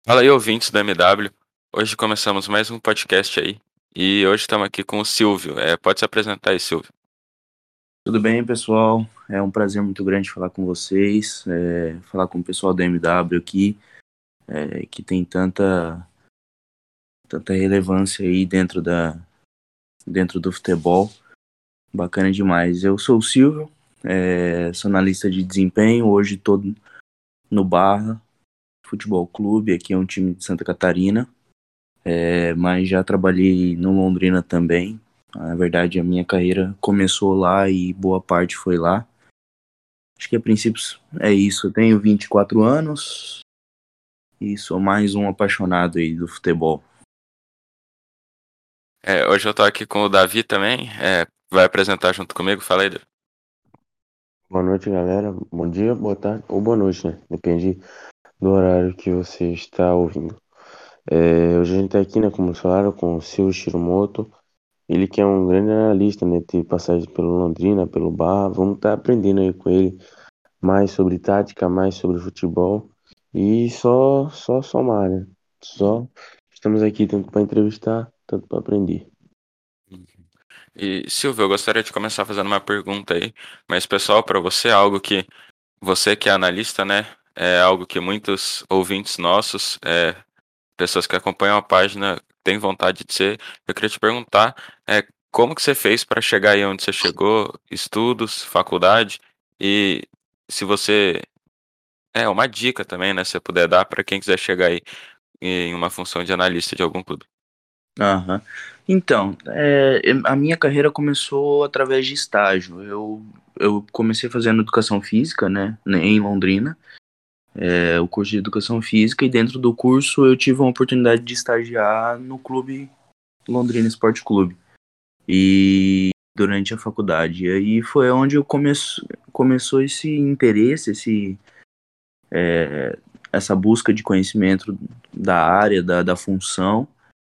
Fala aí, ouvintes da MW. Hoje começamos mais um podcast aí. E hoje estamos aqui com o Silvio. Pode se apresentar aí, Silvio. Tudo bem, pessoal? É um prazer muito grande falar com vocês, falar com o pessoal da MW aqui, que tem tanta relevância aí dentro do futebol. Bacana demais. Eu sou o Silvio, sou analista de desempenho, hoje estou no Barra Futebol Clube, aqui é um time de Santa Catarina, mas já trabalhei no Londrina também. Na verdade, a minha carreira começou lá e boa parte foi lá. Acho que a princípio é isso. Eu tenho 24 anos e sou mais um apaixonado aí do futebol. Hoje eu tô aqui com o Davi também. Vai apresentar junto comigo. Fala aí, Davi. Boa noite, galera. Bom dia, boa tarde ou boa noite, né? Depende do horário que você está ouvindo. Hoje a gente tá aqui, né, como vocês falaram, com o Silvio Shiromoto. Ele que é um grande analista, né? Teve passagem pelo Londrina, pelo Barra. Vamos estar aprendendo aí com ele mais sobre tática, mais sobre futebol. E só somar, né? Só estamos aqui tanto para entrevistar, tanto para aprender. E, Silvio, eu gostaria de começar fazendo uma pergunta aí. Mas, pessoal, para você, algo que você que é analista, né? É algo que muitos ouvintes nossos, pessoas que acompanham a página, têm vontade de ser. Eu queria te perguntar, como que você fez para chegar aí onde você chegou? Estudos, faculdade? E se você uma dica também, né? Se você puder dar para quem quiser chegar aí em uma função de analista de algum clube. Aham. Então, a minha carreira começou através de estágio. Eu comecei fazendo educação física, né, em Londrina, o curso de educação física, e dentro do curso eu tive uma oportunidade de estagiar no clube Londrina Esporte Clube. E durante a faculdade. E aí foi onde começou esse interesse, essa busca de conhecimento da área, da função.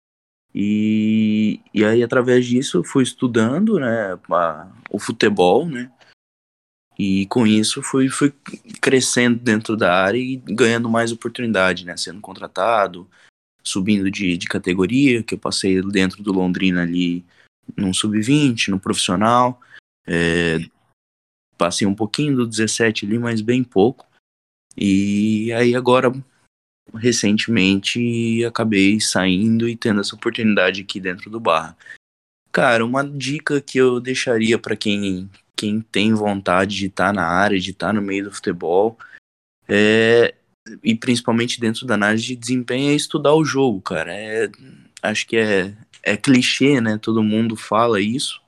E aí, através disso, eu fui estudando, né, o futebol, né, e com isso fui crescendo dentro da área e ganhando mais oportunidade, né, sendo contratado, subindo de categoria, que eu passei dentro do Londrina ali num sub-20, no profissional, passei um pouquinho do 17 ali, mas bem pouco, e aí agora, recentemente, acabei saindo e tendo essa oportunidade aqui dentro do Barra. Cara, uma dica que eu deixaria para quem tem vontade de estar na área, de estar no meio do futebol, é, e principalmente dentro da análise de desempenho, é estudar o jogo, cara. Acho que é clichê, né? Todo mundo fala isso,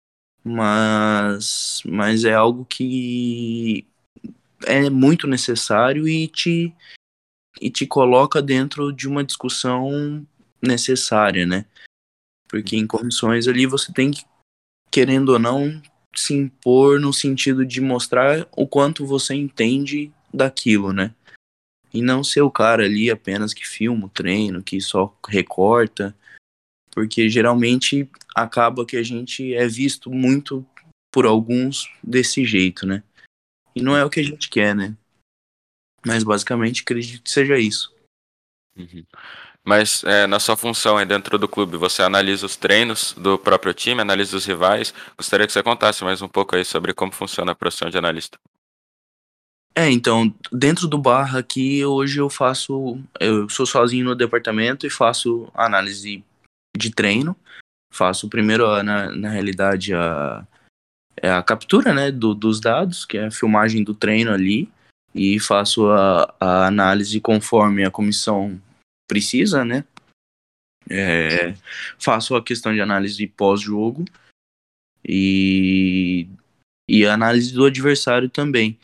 mas é algo que é muito necessário e te coloca dentro de uma discussão necessária, né? Porque em comissões ali você tem que, querendo ou não, se impor no sentido de mostrar o quanto você entende daquilo, né? E não ser o cara ali apenas que filma o treino, que só recorta, porque geralmente acaba que a gente é visto muito por alguns desse jeito, né? E não é o que a gente quer, né? Mas basicamente acredito que seja isso. Uhum. Mas na sua função aí dentro do clube, você analisa os treinos do próprio time, analisa os rivais. Gostaria que você contasse mais um pouco aí sobre como funciona a profissão de analista. Então, dentro do Barra aqui, hoje eu sou sozinho no departamento e faço análise de treino. Faço primeiro, na realidade, a captura, né, dos dados, que é a filmagem do treino ali, e faço a análise conforme a comissão precisa, né? Faço a questão de análise pós-jogo e, e a análise do adversário também.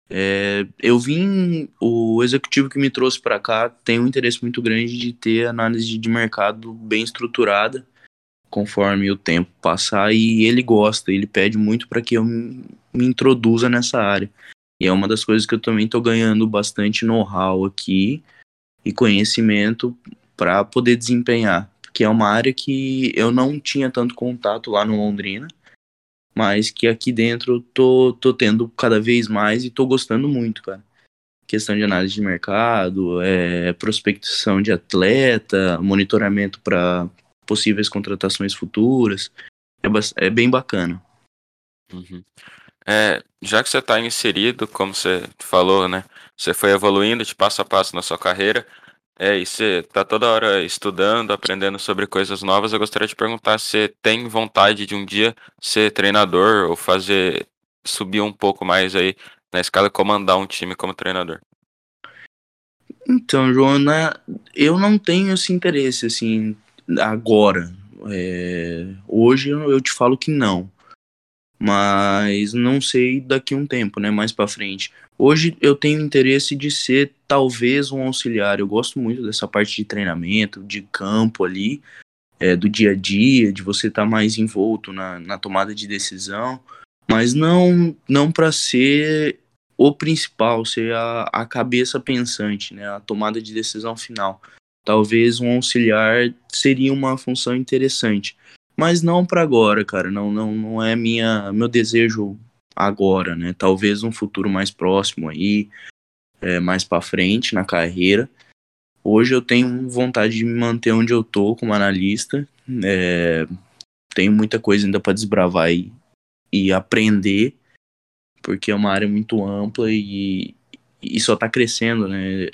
O executivo que me trouxe para cá tem um interesse muito grande de ter análise de mercado bem estruturada conforme o tempo passar, e ele gosta, ele pede muito para que eu me introduza nessa área. E é uma das coisas que eu também estou ganhando bastante know-how aqui e conhecimento para poder desempenhar, que é uma área que eu não tinha tanto contato lá no Londrina, mas que aqui dentro tô tendo cada vez mais e tô gostando muito, cara. questão de análise de mercado, prospecção de atleta, monitoramento para possíveis contratações futuras. É bem bacana. Uhum. Já que você está inserido, como você falou, né? Você foi evoluindo de passo a passo na sua carreira, e você está toda hora estudando, aprendendo sobre coisas novas. Eu gostaria de perguntar se você tem vontade de um dia ser treinador ou subir um pouco mais aí na escala e comandar um time como treinador. Então, Joana, eu não tenho esse interesse, assim, agora. Hoje eu te falo que não, mas não sei daqui a um tempo, né, mais pra frente. Hoje eu tenho interesse de ser talvez um auxiliar. Eu gosto muito dessa parte de treinamento, de campo ali, do dia a dia, de você estar mais envolto na tomada de decisão, mas não para ser o principal, ser a cabeça pensante, né, a tomada de decisão final. Talvez um auxiliar seria uma função interessante, mas não para agora, cara. Não é meu desejo agora, né? Talvez um futuro mais próximo aí, mais para frente na carreira. Hoje eu tenho vontade de me manter onde eu tô como analista. Tenho muita coisa ainda para desbravar e aprender, porque é uma área muito ampla e só tá crescendo, né?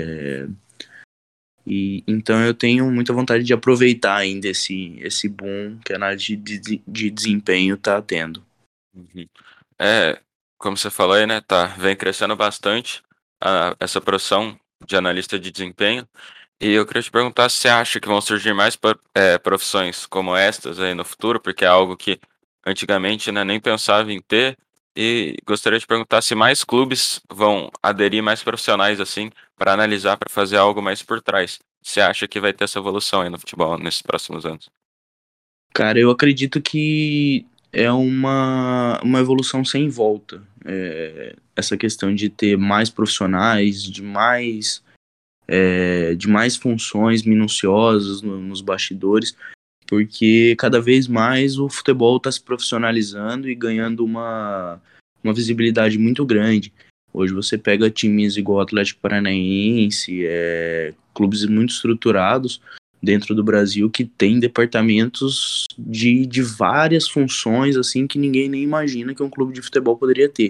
Então eu tenho muita vontade de aproveitar ainda esse boom que a análise de desempenho tá tendo. Uhum. Como você falou aí, né? Vem crescendo bastante essa profissão de analista de desempenho. E eu queria te perguntar se você acha que vão surgir mais profissões como estas aí no futuro, porque é algo que antigamente, né, nem pensava em ter. E gostaria de perguntar se mais clubes vão aderir mais profissionais assim para analisar, para fazer algo mais por trás. Você acha que vai ter essa evolução aí no futebol nesses próximos anos? Cara, eu acredito que é uma evolução sem volta. Essa questão de ter mais profissionais, de mais funções minuciosas nos bastidores, porque cada vez mais o futebol está se profissionalizando e ganhando uma visibilidade muito grande. Hoje você pega times igual o Atlético Paranaense, clubes muito estruturados dentro do Brasil que tem departamentos de várias funções assim que ninguém nem imagina que um clube de futebol poderia ter.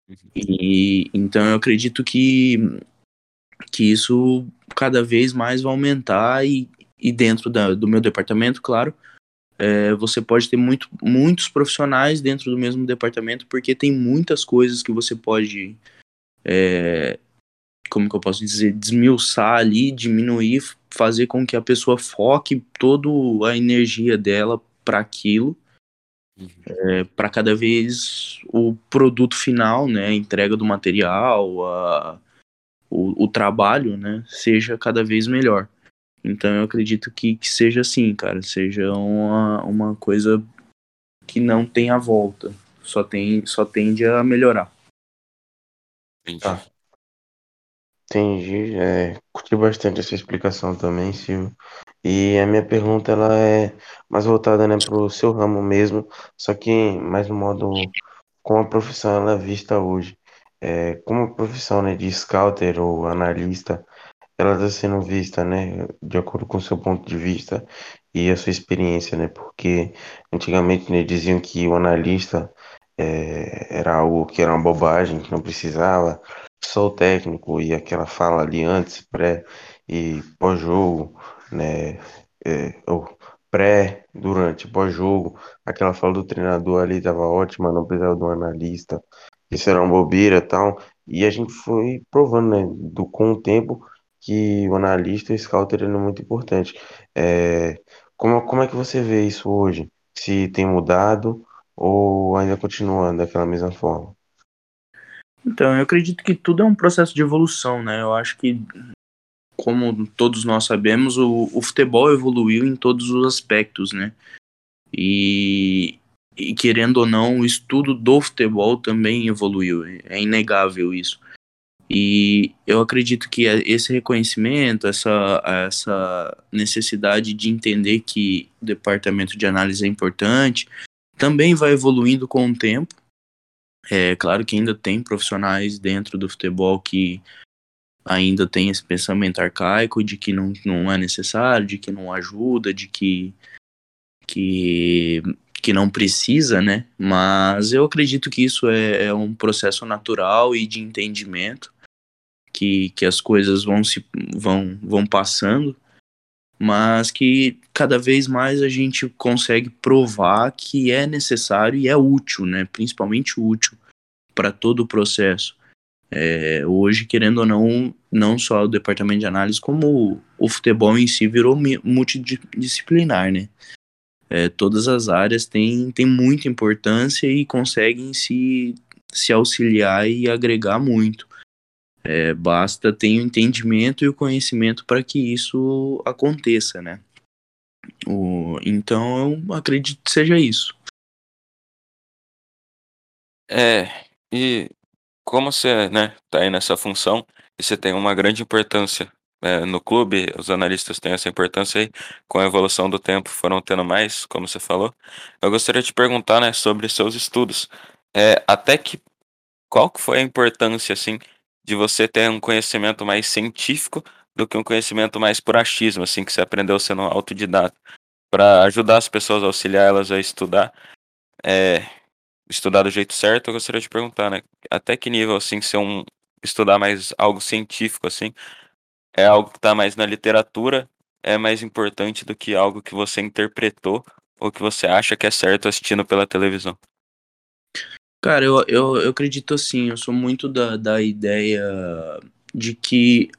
E então eu acredito que isso cada vez mais vai aumentar e dentro do meu departamento, claro, você pode ter muitos profissionais dentro do mesmo departamento, porque tem muitas coisas que você pode, como que eu posso dizer, desmiuçar ali, diminuir, fazer com que a pessoa foque toda a energia dela para aquilo, para cada vez o produto final, né, a entrega do material, o trabalho, né, seja cada vez melhor. Então eu acredito que seja assim, cara, seja uma coisa que não tem a volta, só tende a melhorar. Entendi. Tá, entendi. Curti bastante essa explicação também, Silvio. E a minha pergunta ela é mais voltada, né, para o seu ramo mesmo, só que mais no modo como a profissão ela é vista hoje. Como a profissão, né, de scouter ou analista, ela está sendo vista, né, de acordo com o seu ponto de vista e a sua experiência, né, porque antigamente, né, diziam que o analista era algo que era uma bobagem, que não precisava, só o técnico e aquela fala ali antes, pré e pós-jogo, né, ou pré, durante, pós-jogo, aquela fala do treinador ali estava ótima, não precisava do analista, isso era uma bobeira e tal, e a gente foi provando, né, com o tempo que o analista e o scouter ele é muito importante. Como é que você vê isso hoje? Se tem mudado ou ainda continua daquela mesma forma? Então, eu acredito que tudo é um processo de evolução, né? Eu acho que, como todos nós sabemos, o futebol evoluiu em todos os aspectos, né? E, e querendo ou não, o estudo do futebol também evoluiu, é inegável isso. E eu acredito que esse reconhecimento, essa necessidade de entender que o departamento de análise é importante, também vai evoluindo com o tempo. É claro que ainda tem profissionais dentro do futebol que ainda tem esse pensamento arcaico de que não é necessário, de que não ajuda, de que, que não precisa, né? Mas eu acredito que isso é um processo natural e de entendimento, que as coisas vão passando, mas que cada vez mais a gente consegue provar que é necessário e é útil, né? Principalmente útil para todo o processo. Hoje, querendo ou não, não só o departamento de análise, como o futebol em si virou multidisciplinar, né? Todas as áreas têm muita importância e conseguem se auxiliar e agregar muito. Basta ter o entendimento e o conhecimento para que isso aconteça, né? Então, eu acredito que seja isso. E como você, né, tá aí nessa função e você tem uma grande importância no clube, os analistas têm essa importância aí, com a evolução do tempo foram tendo mais, como você falou. Eu gostaria de te perguntar, né, sobre seus estudos. Até que qual que foi a importância, assim, de você ter um conhecimento mais científico do que um conhecimento mais por achismo, assim, que você aprendeu sendo autodidata, para ajudar as pessoas, auxiliar elas a é, estudar do jeito certo, eu gostaria de perguntar, né? Até que nível, assim, estudar mais algo científico, assim, é algo que está mais na literatura, é mais importante do que algo que você interpretou ou que você acha que é certo assistindo pela televisão? Cara, eu acredito assim, eu sou muito da ideia de que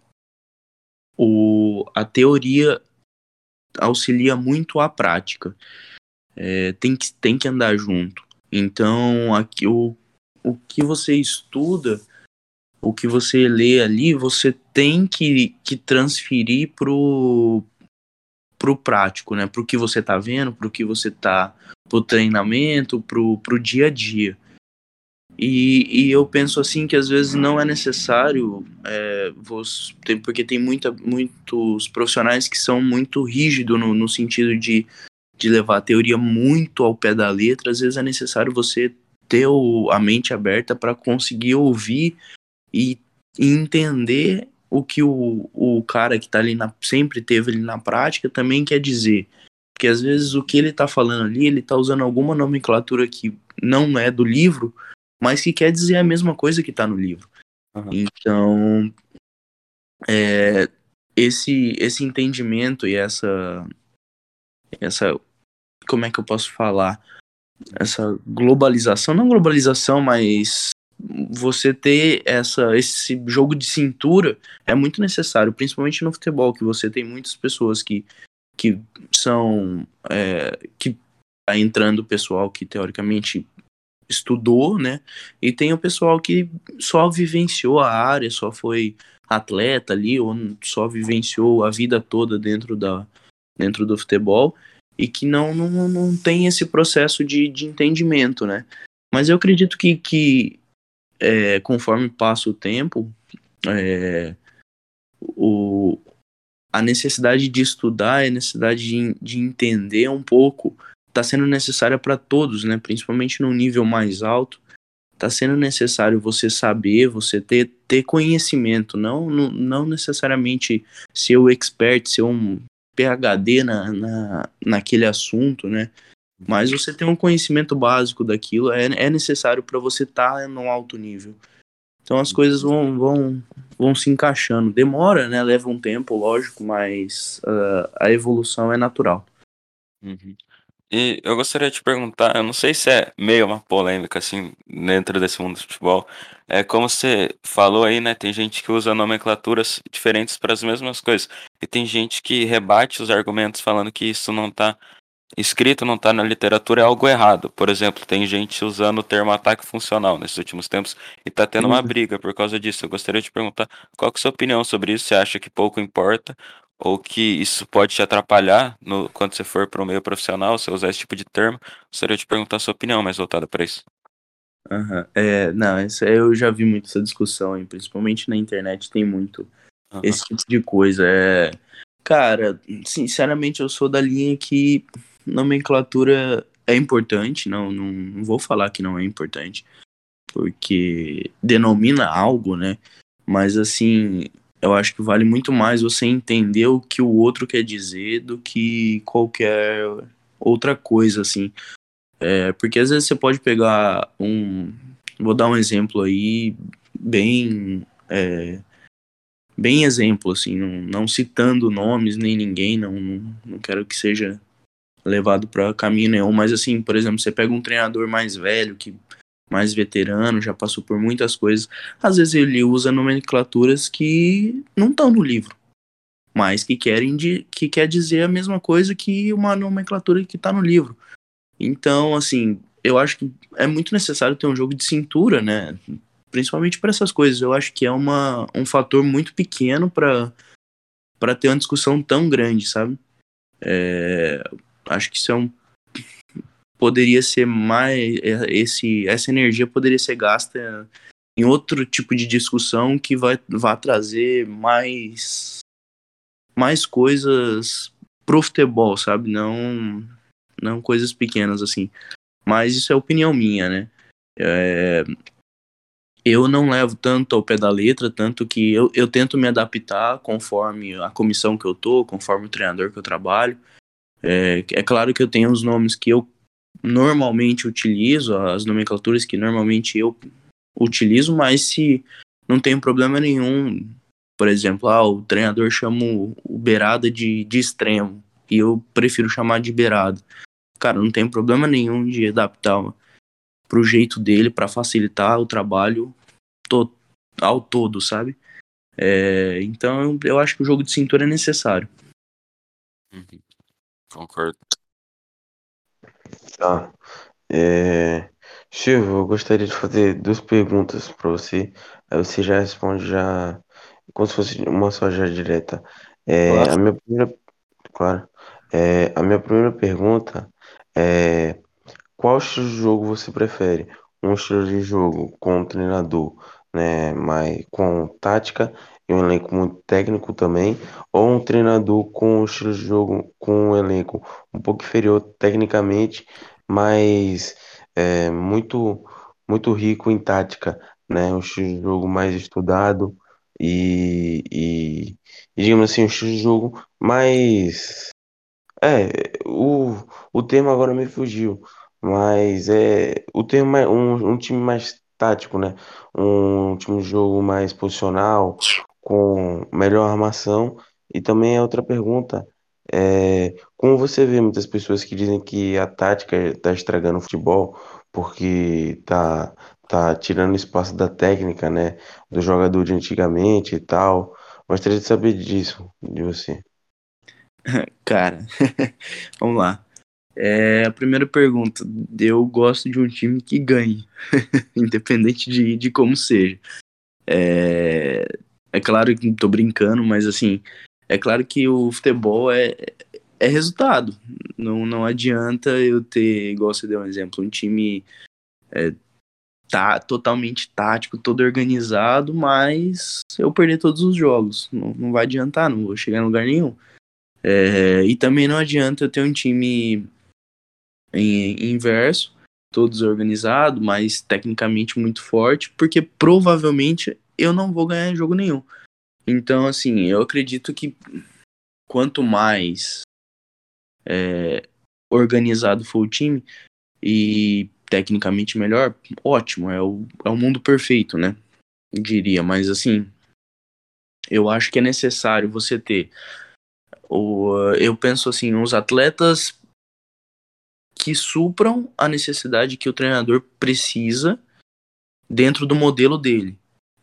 a teoria auxilia muito a prática. Tem que andar junto. Então, aqui, o que você estuda, o que você lê ali, você tem que transferir pro prático, né? Pro que você tá vendo, pro treinamento, pro dia a dia. E eu penso assim que às vezes não é necessário, porque tem muitos profissionais que são muito rígidos no sentido de levar a teoria muito ao pé da letra. Às vezes é necessário você ter a mente aberta para conseguir ouvir e entender o que o cara que tá ali sempre teve ali na prática também quer dizer. Porque às vezes o que ele tá falando ali, ele tá usando alguma nomenclatura que não é do livro, mas que quer dizer a mesma coisa que tá no livro. Uhum. Então, esse entendimento e essa, como é que eu posso falar? Essa globalização, não globalização, mas você ter esse jogo de cintura é muito necessário, principalmente no futebol, que você tem muitas pessoas que são que tá entrando o pessoal que teoricamente estudou, né? E tem o pessoal que só vivenciou a área, só foi atleta ali, ou só vivenciou a vida toda dentro do futebol e que não tem esse processo de entendimento, né? Mas eu acredito que conforme passa o tempo, o, a necessidade de estudar, a necessidade de entender um pouco, está sendo necessária para todos, né? Principalmente no nível mais alto, está sendo necessário você saber, você ter conhecimento, não necessariamente ser o expert, ser um PhD naquele assunto, né? Mas você ter um conhecimento básico daquilo é necessário para você estar num alto nível. Então as coisas vão se encaixando. Demora, né? Leva um tempo, lógico, mas a evolução é natural. Uhum. E eu gostaria de te perguntar, eu não sei se é meio uma polêmica assim dentro desse mundo do futebol. Como você falou aí, né? Tem gente que usa nomenclaturas diferentes para as mesmas coisas. E tem gente que rebate os argumentos falando que isso não está escrito, não está na literatura, é algo errado. Por exemplo, tem gente usando o termo ataque funcional nesses últimos tempos e está tendo uma briga por causa disso. Eu gostaria de te perguntar qual que é a sua opinião sobre isso? Você acha que pouco importa ou que isso pode te atrapalhar quando você for para o meio profissional, você usar esse tipo de termo? Gostaria de te perguntar a sua opinião mais voltada para isso. Uhum. Não, eu já vi muito essa discussão, hein, principalmente na internet tem muito Aham. esse tipo de coisa. Cara, sinceramente eu sou da linha que nomenclatura é importante, não vou falar que não é importante, porque denomina algo, né? Mas assim, eu acho que vale muito mais você entender o que o outro quer dizer do que qualquer outra coisa, assim. Porque às vezes você pode pegar vou dar um exemplo aí, bem, bem exemplo, assim, não citando nomes nem ninguém, não quero que seja levado para caminho nenhum, mas assim, por exemplo, você pega um treinador mais velho, mais veterano, já passou por muitas coisas, às vezes ele usa nomenclaturas que não estão no livro, mas que quer dizer a mesma coisa que uma nomenclatura que está no livro. Então, assim, eu acho que é muito necessário ter um jogo de cintura, né? Principalmente para essas coisas. Eu acho que é um fator muito pequeno para ter uma discussão tão grande, sabe? Acho que isso poderia ser mais. Essa energia poderia ser gasta em outro tipo de discussão que vai trazer mais coisas pro futebol, sabe? Não coisas pequenas assim. Mas isso é opinião minha, né? Eu não levo tanto ao pé da letra, tanto que eu tento me adaptar conforme a comissão que eu tô, conforme o treinador que eu trabalho. É claro que eu tenho os nomes que eu normalmente utilizo, as nomenclaturas que normalmente eu utilizo, mas se não tem problema nenhum, por exemplo, o treinador chama o beirada de extremo, e eu prefiro chamar de beirada. Cara, não tem problema nenhum de adaptar pro jeito dele, para facilitar o trabalho to ao todo, sabe? Então eu acho que o jogo de cintura é necessário. Uhum. Concordo. Tá. Silvio, eu gostaria de fazer duas perguntas para você. Aí você já responde já como se fosse uma só já direta. A Claro. minha primeira, claro. A minha primeira pergunta é qual estilo de jogo você prefere? Um estilo de jogo com um treinador, né, mais com tática e um elenco muito técnico também, ou um treinador com um estilo de jogo com um elenco um pouco inferior tecnicamente, mas muito muito rico em tática, né, um estilo de jogo mais estudado e digamos assim, um estilo de jogo mais o termo agora me fugiu, mas o termo é um time mais tático, né? Um time de jogo mais posicional, com melhor armação. E também a outra pergunta como você vê muitas pessoas que dizem que a tática está estragando o futebol porque tá tirando espaço da técnica, né? Do jogador de antigamente e tal. Gostaria de saber disso, de você. Cara, vamos lá. A primeira pergunta. Eu gosto de um time que ganhe, independente de como seja. É claro que tô brincando, mas assim, é claro que o futebol é resultado. Não adianta eu ter, igual você deu um exemplo, um time totalmente tático, todo organizado, mas eu perder todos os jogos. Não vai adiantar, não vou chegar em lugar nenhum. E também não adianta eu ter um time inverso, todo desorganizado, mas tecnicamente muito forte, porque provavelmente eu não vou ganhar jogo nenhum. Então, assim, eu acredito que quanto mais organizado for o time e tecnicamente melhor, ótimo, é o mundo perfeito, né? Diria, mas assim, eu acho que é necessário você ter. Eu penso assim, os atletas que supram a necessidade que o treinador precisa dentro do modelo dele.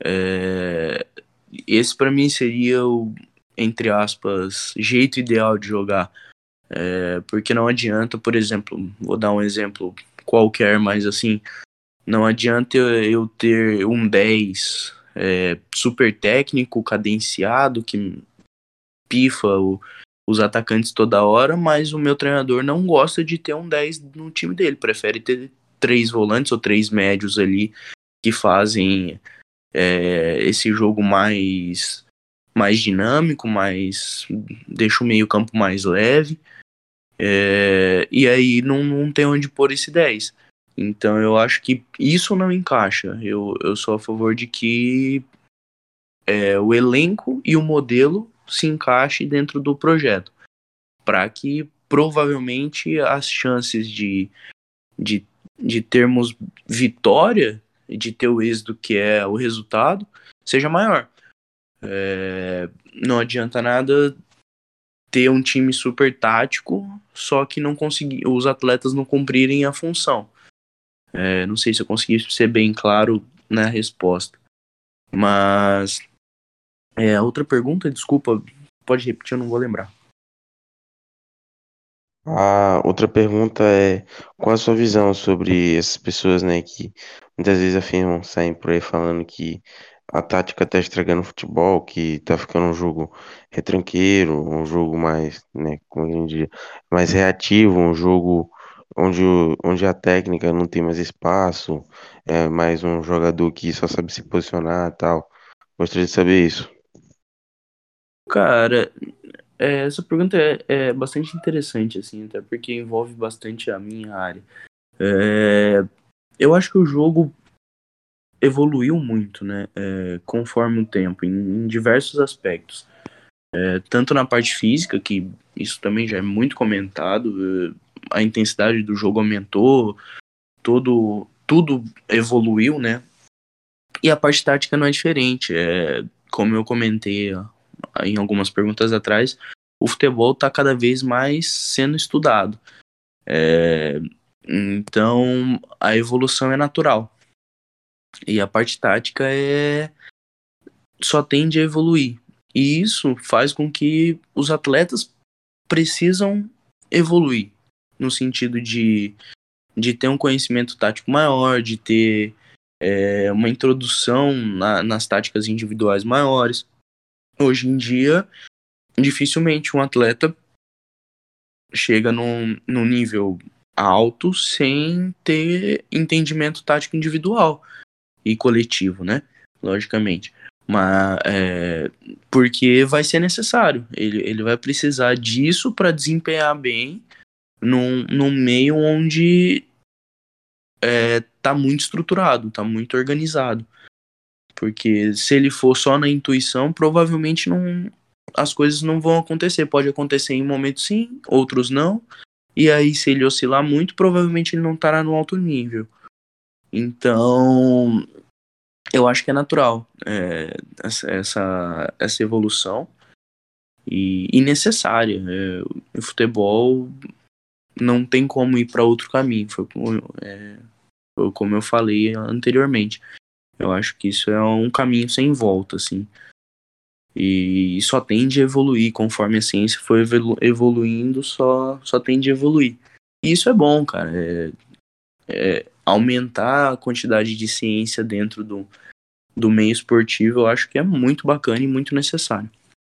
Esse para mim seria o, entre aspas, jeito ideal de jogar. Porque não adianta, por exemplo, vou dar um exemplo qualquer, mas assim, não adianta eu ter um 10 super técnico, cadenciado, que pifa os atacantes toda hora, mas o meu treinador não gosta de ter um 10 no time dele, prefere ter três volantes ou três médios ali que fazem esse jogo mais dinâmico, deixa o meio campo mais leve, e aí não tem onde pôr esse 10. Então eu acho que isso não encaixa. Eu sou a favor de que o elenco e o modelo se encaixem dentro do projeto, para que provavelmente as chances de, de termos vitória e de ter o êxito que é o resultado seja maior. Não adianta nada ter um time super tático, só que não conseguir, os atletas não cumprirem a função. Não sei se eu consegui ser bem claro na resposta. Mas outra pergunta, desculpa, pode repetir, eu não vou lembrar. A outra pergunta é: qual a sua visão sobre essas pessoas, né, que muitas vezes afirmam, saem por aí falando que a tática tá estragando o futebol, que tá ficando um jogo retranqueiro, um jogo mais, né, como a gente diz, mais reativo, um jogo onde a técnica não tem mais espaço, é mais um jogador que só sabe se posicionar e tal. Gostaria de saber isso. Cara, essa pergunta é bastante interessante, assim, até porque envolve bastante a minha área. Eu acho que o jogo evoluiu muito, né, conforme o tempo, em diversos aspectos. Tanto na parte física, que isso também já é muito comentado, a intensidade do jogo aumentou, tudo evoluiu, né? E a parte tática não é diferente. Como eu comentei em algumas perguntas atrás, o futebol está cada vez mais sendo estudado. Então, a evolução é natural. E a parte tática só tende a evoluir. E isso faz com que os atletas precisam evoluir, no sentido de ter um conhecimento tático maior, de ter uma introdução nas táticas individuais maiores. Hoje em dia, dificilmente um atleta chega num nível alto sem ter entendimento tático individual e coletivo, né? Logicamente. Mas porque vai ser necessário. Ele vai precisar disso para desempenhar bem num meio onde tá muito estruturado, tá muito organizado. Porque se ele for só na intuição, provavelmente as coisas não vão acontecer. Pode acontecer em momentos sim, outros não. E aí, se ele oscilar muito, provavelmente ele não estará no alto nível. Então, eu acho que é natural essa evolução e necessária. O futebol não tem como ir para outro caminho. Foi como eu falei anteriormente. Eu acho que isso é um caminho sem volta, assim. E só tende a evoluir conforme a ciência for evoluindo, só tende a evoluir. E isso é bom, cara. Aumentar a quantidade de ciência dentro do meio esportivo, eu acho que é muito bacana e muito necessário.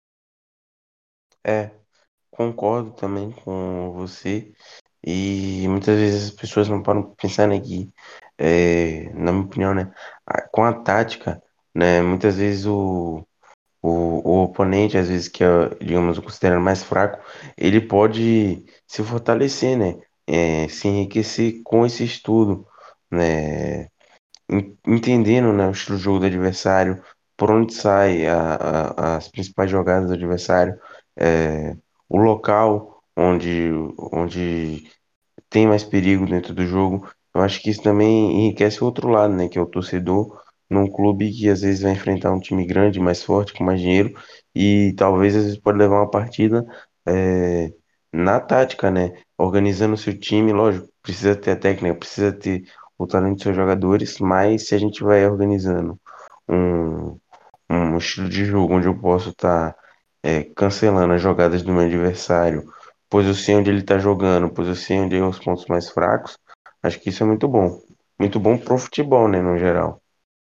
É, concordo também com você. E muitas vezes as pessoas não param pra pensar, né, que, na minha opinião, né, com a tática, né, muitas vezes o oponente, às vezes que é, digamos, considerado mais fraco, ele pode se fortalecer, né, se enriquecer com esse estudo, né, entendendo, né, o estilo de jogo do adversário, por onde sai as principais jogadas do adversário, é, o local onde tem mais perigo dentro do jogo. Eu acho que isso também enriquece o outro lado, né? Que é o torcedor num clube que às vezes vai enfrentar um time grande, mais forte, com mais dinheiro, e talvez às vezes pode levar uma partida é, na tática, né? Organizando o seu time, lógico, precisa ter a técnica, precisa ter o talento dos seus jogadores, mas se a gente vai organizando um, um estilo de jogo onde eu posso estar cancelando as jogadas do meu adversário, pois eu sei onde ele está jogando, pois eu sei onde é os pontos mais fracos. Acho que isso é muito bom. Muito bom pro futebol, né, no geral.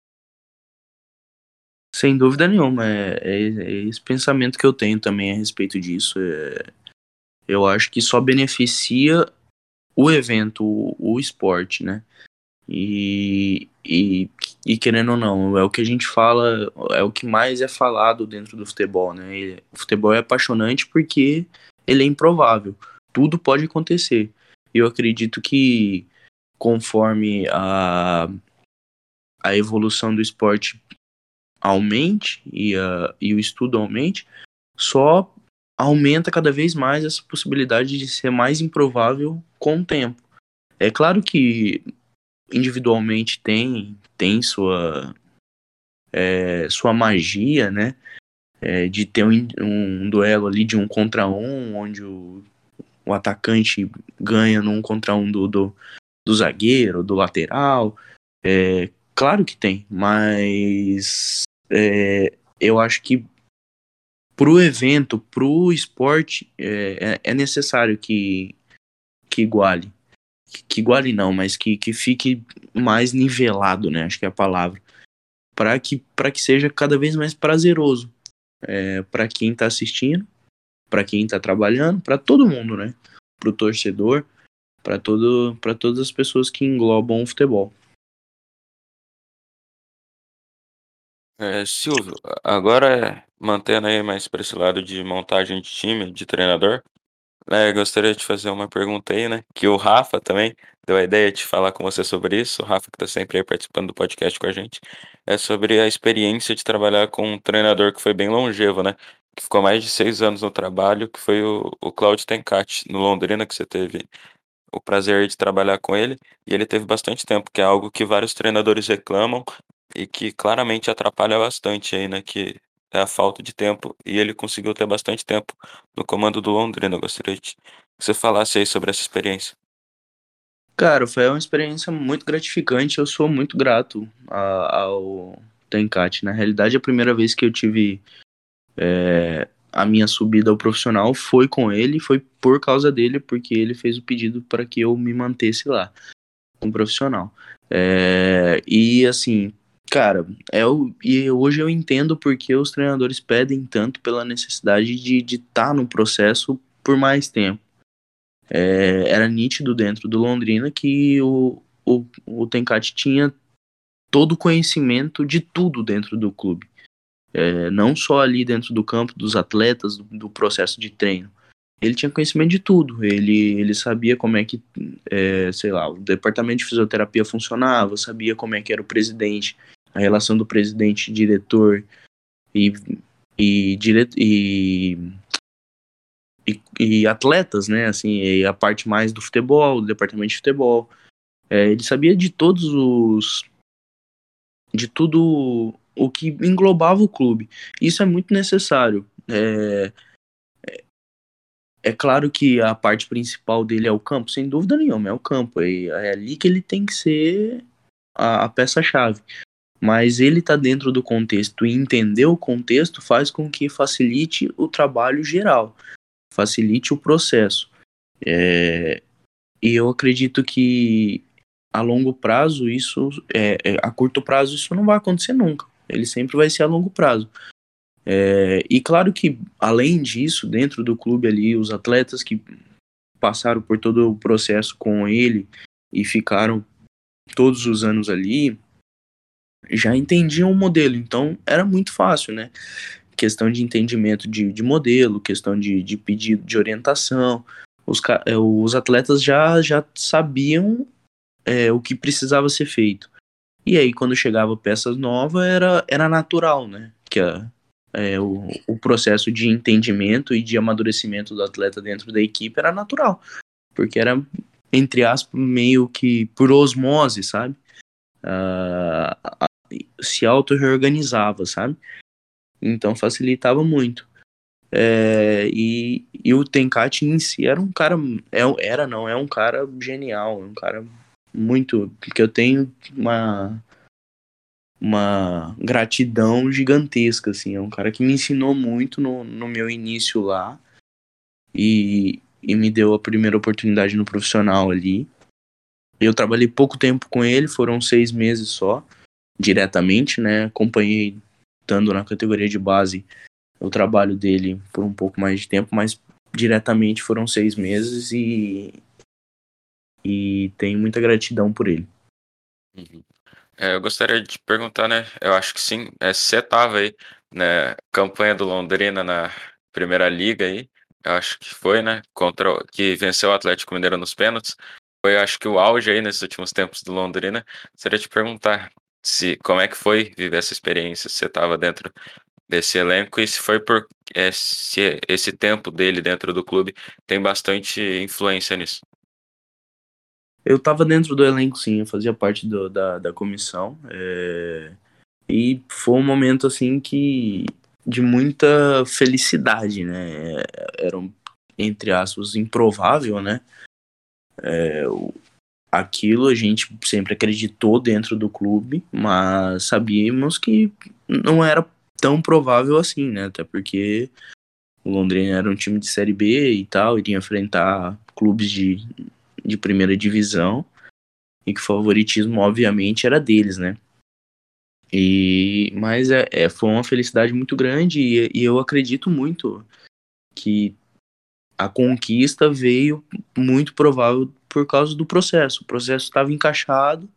Sem dúvida nenhuma. É esse pensamento que eu tenho também a respeito disso. Eu acho que só beneficia o evento, o esporte, né? E, e, e querendo ou não, é o que a gente fala, é o que mais é falado dentro do futebol, né? O futebol é apaixonante porque ele é improvável. Tudo pode acontecer. E eu acredito que conforme a evolução do esporte aumente e o estudo aumente, só aumenta cada vez mais essa possibilidade de ser mais improvável com o tempo. É claro que individualmente tem sua magia, né? De ter um duelo ali de 1 contra 1, onde o atacante ganha no 1 contra 1 do zagueiro, do lateral. Claro que tem, mas eu acho que pro evento, pro esporte, é necessário que iguale. Que iguale não, mas que fique mais nivelado, né? Acho que é a palavra. Para que seja cada vez mais prazeroso. Para quem tá assistindo, para quem tá trabalhando, para todo mundo, né? Pro torcedor, para todas as pessoas que englobam o futebol. Silvio, agora mantendo aí mais para esse lado de montagem de time, de treinador, gostaria de fazer uma pergunta aí, né? Que o Rafa também deu a ideia de falar com você sobre isso. O Rafa, que tá sempre aí participando do podcast com a gente, é sobre a experiência de trabalhar com um treinador que foi bem longevo, né? Que ficou mais de 6 anos no trabalho, que foi o Claudio Tencati, no Londrina, que você teve o prazer de trabalhar com ele, e ele teve bastante tempo, que é algo que vários treinadores reclamam e que claramente atrapalha bastante aí, né? Que é a falta de tempo, e ele conseguiu ter bastante tempo no comando do Londrina. Eu gostaria de que você falasse aí sobre essa experiência. Cara, foi uma experiência muito gratificante. Eu sou muito grato ao Tencati. Na realidade, a primeira vez que eu tive a minha subida ao profissional foi com ele, foi por causa dele, porque ele fez o pedido para que eu me mantesse lá, como profissional. E assim, cara, e hoje eu entendo porque os treinadores pedem tanto pela necessidade de estar no processo por mais tempo. Era nítido dentro do Londrina que o Tencati tinha todo o conhecimento de tudo dentro do clube. Não só ali dentro do campo, dos atletas, do processo de treino. Ele tinha conhecimento de tudo. Ele sabia como é que, sei lá, o departamento de fisioterapia funcionava, sabia como é que era o presidente, a relação do presidente, diretor e, e atletas, né? Assim, e a parte mais do futebol, do departamento de futebol. Ele sabia de de tudo o que englobava o clube. Isso é muito necessário. É claro que a parte principal dele é o campo, sem dúvida nenhuma, é o campo. É ali que ele tem que ser a peça-chave. Mas ele tá dentro do contexto e entender o contexto faz com que facilite o trabalho geral, facilite o processo. E eu acredito que a longo prazo isso, a curto prazo isso não vai acontecer nunca. Ele sempre vai ser a longo prazo. E claro que, além disso, dentro do clube ali, os atletas que passaram por todo o processo com ele e ficaram todos os anos ali, já entendiam o modelo, então era muito fácil, né? Questão de entendimento de modelo, questão de pedido de orientação, os atletas já sabiam o que precisava ser feito. E aí, quando chegava peças novas, era natural, né? Que o processo de entendimento e de amadurecimento do atleta dentro da equipe era natural. Porque era, entre aspas, meio que por osmose, sabe? Se auto-reorganizava, sabe? Então facilitava muito. E o Tenkate em si era um cara. É um cara genial, é um cara muito. Que eu tenho uma gratidão gigantesca, assim. É um cara que me ensinou muito no meu início lá e me deu a primeira oportunidade no profissional ali. Eu trabalhei pouco tempo com ele, foram 6 meses só, diretamente, né? Acompanhei, estando na categoria de base, o trabalho dele por um pouco mais de tempo, mas diretamente foram 6 meses e tenho muita gratidão por ele. Uhum. Eu gostaria de perguntar, né? Eu acho que sim. Você estava aí, né? Campanha do Londrina na Primeira Liga aí. Eu acho que foi, né? Que venceu o Atlético Mineiro nos pênaltis. foi, acho que o auge aí nesses últimos tempos do Londrina. Seria te perguntar como é que foi viver essa experiência, se você estava dentro desse elenco e se foi se esse tempo dele dentro do clube tem bastante influência nisso. Eu tava dentro do elenco, sim, eu fazia parte da comissão. E foi um momento, assim, de muita felicidade, né? Era, entre aspas, improvável, né? Aquilo a gente sempre acreditou dentro do clube, mas sabíamos que não era tão provável assim, né? Até porque o Londrina era um time de Série B e tal, iria enfrentar clubes de primeira divisão, e que o favoritismo, obviamente, era deles, né? Mas foi uma felicidade muito grande e eu acredito muito que a conquista veio muito provável por causa do processo. O processo estava encaixado,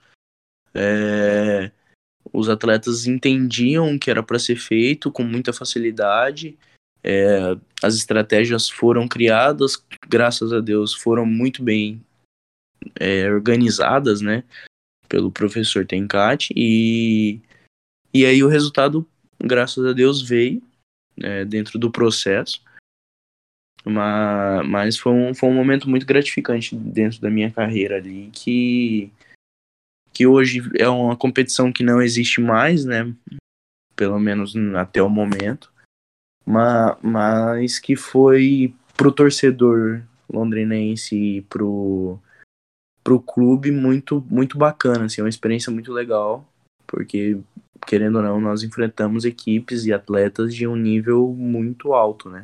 os atletas entendiam o que era para ser feito com muita facilidade, as estratégias foram criadas, graças a Deus foram muito bem organizadas, né, pelo professor Tencati, e aí o resultado, graças a Deus, veio dentro do processo. Mas foi um momento muito gratificante dentro da minha carreira ali, que hoje é uma competição que não existe mais, né? Pelo menos até o momento. Mas que foi pro torcedor londrinense e pro clube muito, muito bacana, assim, uma experiência muito legal, porque, querendo ou não, nós enfrentamos equipes e atletas de um nível muito alto, né?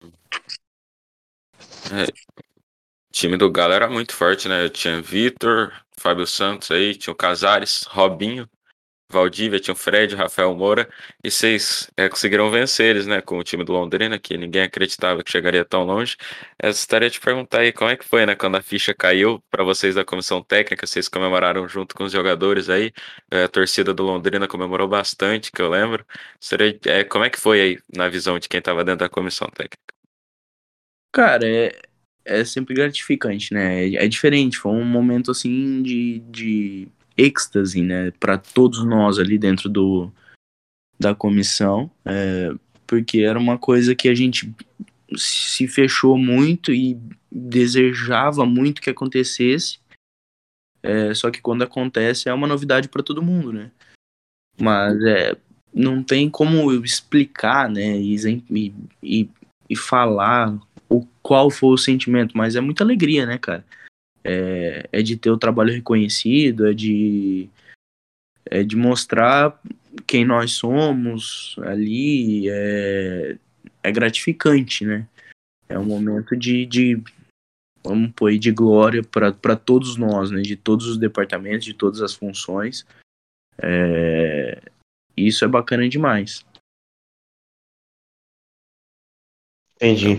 É, o time do Galo era muito forte, né? Tinha Vitor, Fábio Santos aí, tinha o Casares, Robinho, Valdívia, tinha o Fred, o Rafael Moura, e vocês conseguiram vencer eles, né? Com o time do Londrina, que ninguém acreditava que chegaria tão longe. Eu gostaria de perguntar aí como é que foi, né? Quando a ficha caiu para vocês da comissão técnica, vocês comemoraram junto com os jogadores aí, a torcida do Londrina comemorou bastante, que eu lembro. Como é que foi aí, na visão de quem estava dentro da comissão técnica? Cara, é sempre gratificante, né? É diferente, foi um momento assim de êxtase, né? Para todos nós ali dentro da comissão, porque era uma coisa que a gente se fechou muito e desejava muito que acontecesse, só que quando acontece é uma novidade para todo mundo, né? Mas não tem como eu explicar, né? E falar qual foi o sentimento, mas é muita alegria, né, cara? É de ter o trabalho reconhecido, é de mostrar quem nós somos ali, é gratificante, né? É um momento vamos pôr aí, de glória para todos nós, né? De todos os departamentos, de todas as funções. Isso é bacana demais. Entendi.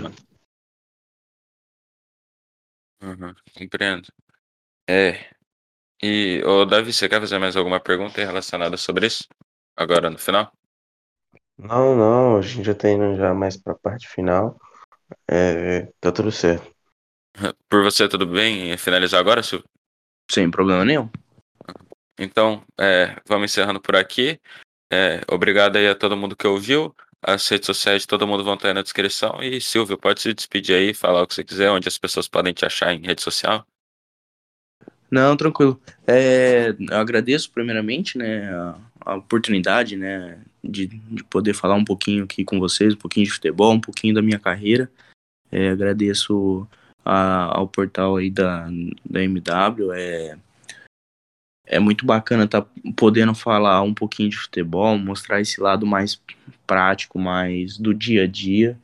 Uhum, compreendo. É. E, ô, Davi, você quer fazer mais alguma pergunta relacionada sobre isso? Agora no final? Não, não, a gente já tá indo já mais pra parte final. Tá tudo certo. Por você, tudo bem em finalizar agora, Silvio? Sem problema nenhum. Então, vamos encerrando por aqui. Obrigado aí a todo mundo que ouviu. As redes sociais de todo mundo vão estar aí na descrição. E, Silvio, pode se despedir aí, falar o que você quiser, onde as pessoas podem te achar em rede social. Não, tranquilo. Eu agradeço primeiramente, né, a oportunidade, né, de poder falar um pouquinho aqui com vocês, um pouquinho de futebol, um pouquinho da minha carreira. Agradeço ao portal aí da MW. É muito bacana estar podendo falar um pouquinho de futebol, mostrar esse lado mais prático, mais do dia a dia.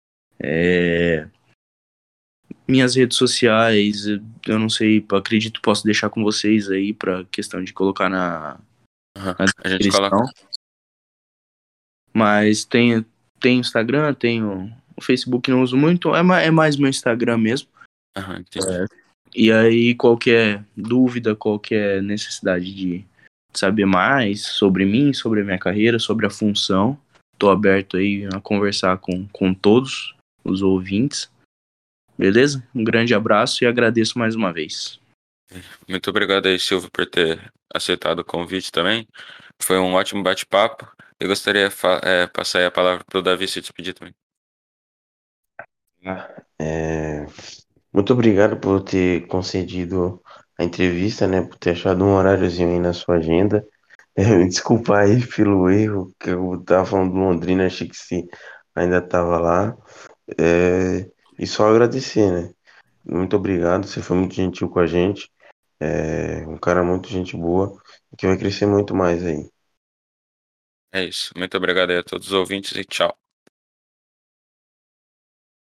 Minhas redes sociais, eu não sei, acredito que posso deixar com vocês aí para questão de colocar Uhum. na A gente descrição. coloca. Mas tem Instagram, tenho o Facebook, não uso muito, é mais meu Instagram mesmo. Uhum, entendi. E aí, qualquer dúvida, qualquer necessidade de saber mais sobre mim, sobre a minha carreira, sobre a função, tô aberto aí a conversar com todos os ouvintes. Beleza? Um grande abraço e agradeço mais uma vez. Muito obrigado aí, Silvio, por ter aceitado o convite também. Foi um ótimo bate-papo. Eu gostaria de passar aí a palavra para o Davi se despedir também. É, muito obrigado por ter concedido a entrevista, né? Por ter achado um horáriozinho aí na sua agenda. Me desculpa aí pelo erro, que eu tava falando de Londrina, achei que você ainda tava lá. E só agradecer, né? Muito obrigado, você foi muito gentil com a gente. Um cara muito gente boa, que vai crescer muito mais aí. É isso. Muito obrigado aí a todos os ouvintes e tchau.